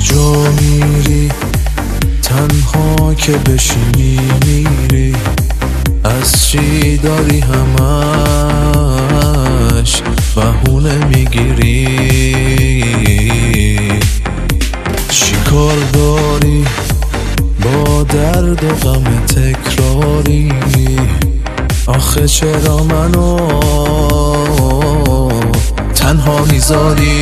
کجا میری تنها که بشینی میری، از چی داری همش بهونه میگیری؟ چی کار داری با درد و غم تکراری؟ آخه چرا منو تنها میذاری؟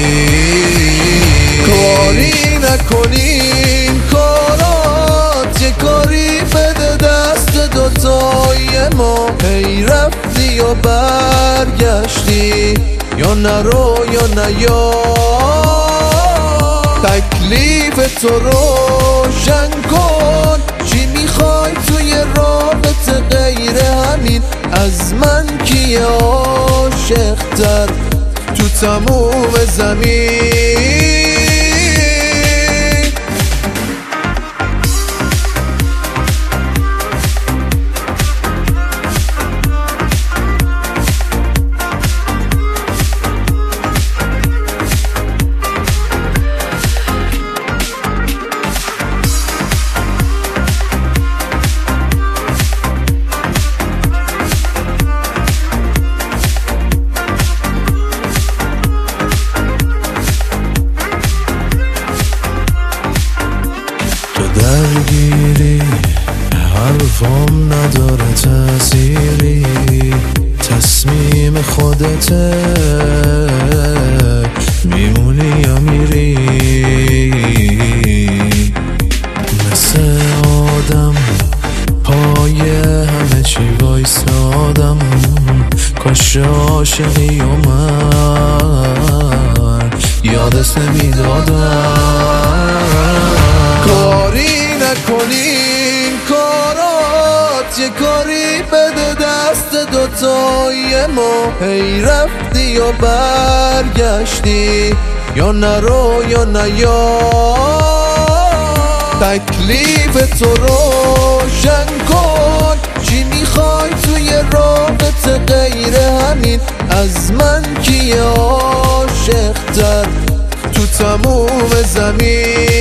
کاری نکنین کارات، یه کاری بده دست دوتای ما. هی رفتی و برگشتی، یا نرو یا نیا. تکلیف تو روشن کن، چی میخوای توی رابطه غیر همین؟ از من کیه عاشق‌تر تو تموم زمین؟ درگیری حرفام نداره تأثیری، تصمیم خودته میمونی یا میری؟ مثل آدم پای همه چی وایسادم، کاش عاشقی و من یادت نمیدادم. کاری نکنین کارات، یه کاری بده دست دوتای ما. هی رفتی و برگشتی، یا نرو یا نیا. تکلیف تو روشن کن، چی میخوای توی رابطه غیر همین؟ از من کیه عاشق‌تر تو تموم زمین؟